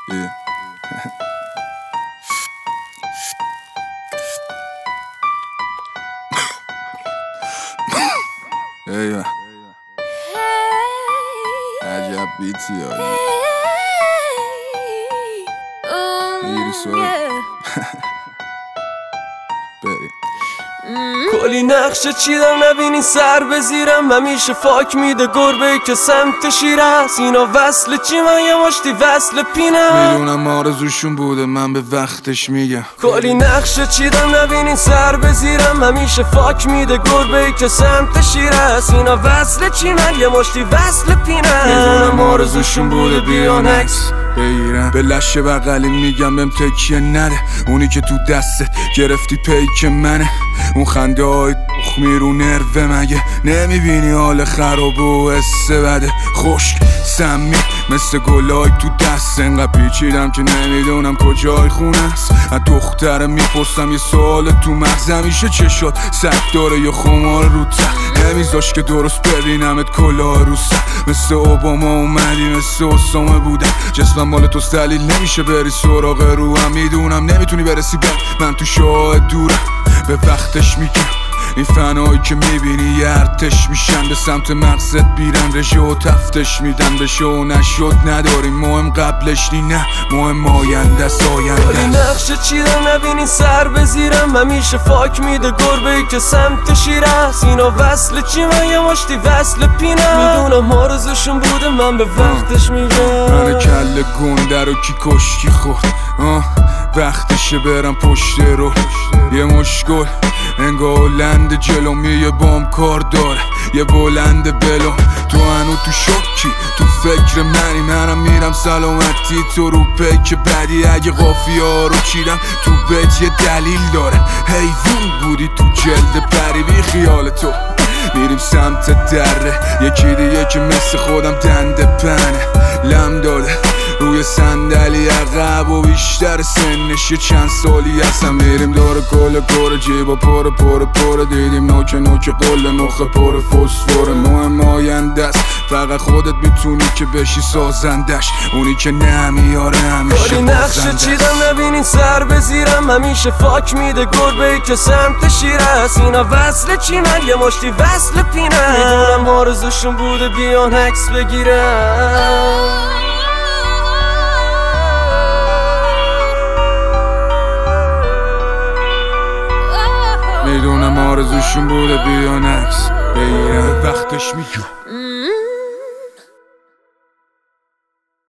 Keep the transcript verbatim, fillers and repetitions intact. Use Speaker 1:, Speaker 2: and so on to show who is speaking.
Speaker 1: Yeah. Hey, عجب بیتی ها میری سوال بریم
Speaker 2: کلی نقشه چیدم نبینی سر بزیرم همیشه فاک میده گربه که سمت شیر هست اینا وصل چی من یه مشتی وصل پینم
Speaker 1: میدونم آرزوشون بوده من به وقتش میگم
Speaker 2: کلی نقشه چیدم نبینی سر بزیرم همیشه فاک میده گربه که سمت شیر هست اینا وصل چی من یه مشتی وصل پینم
Speaker 1: میدونم آرزوشون بوده بیان عکس بگیرم به لشه بغلی میگم بهم تکیه نده اونی که تو دستت گرفتی پیک منه اون خنده های بخ میرو نرو مگه نمیبینی حال خراب و حس بده خشک سمی مثل گلای تو دست انقدر پیچیدم که نمیدونم کجای خونه است از دختر میپرسم یه سوال تو مغز همیشه چه شد سگ داره یا خمار رو تخت نمیذاش که درست ببینمت کلاه رو سر مثل اوباما اومدی مثل اسامه بودم جسمم مال توست دلیل نمیشه بری سراغ رو هم میدونم نمیتونی برسی به من تو شاه دورم به وقتش میگم این فنایی که میبینی یه ارتش میشن به سمت مغزت بیرن رژه و تفتش میدن بشه و نشد نداریم مهم قبلش نی نه مهم آینده ساینده
Speaker 2: کلی نقشه چیدم نبینی سر بزیرم همیشه فاک میده گربه که سمت شیر هست اینا وصل چی من یه مشتی وصل پینم میدونم آرزوشون بوده من به وقتش میگم
Speaker 1: من کل گنده رو کی کشکی خورد آه وقتشه برم پشت رو یه مشگل انگاه لند جلومی یه بام کار داره یه بلند بلو تو هنو تو شکی تو فکر منی منم میرم سلامتی تو رو پیک بدی اگه قافیه ها رو چیدم تو بیت یه دلیل داره حیوون بودی تو جلد پری بی خیال تو میریم سمت دره یکی دیگه که مثل خودم دنده پنه لم داده روی صندلی عقب و بیشتر سنش یه چند سالی هستم میریم دور کل کور جیبا پر پر پر دیدیم نوک نوک قل مخ پر فسفور مهم آینده است فقط خودت میتونی که بشی سازندش اونی که نمیاره همیشه
Speaker 2: کلی نقشه چیدم نبینی سر بزیرم همیشه فاک میده گربه که سمت شیر هست اینا وصل چی من یه مشتی وصل پینم میدونم آرزوشون بوده بیان عکس بگیرم
Speaker 1: میدونم آرزوشون بوده بیان عکس بگیرم وقتش میگم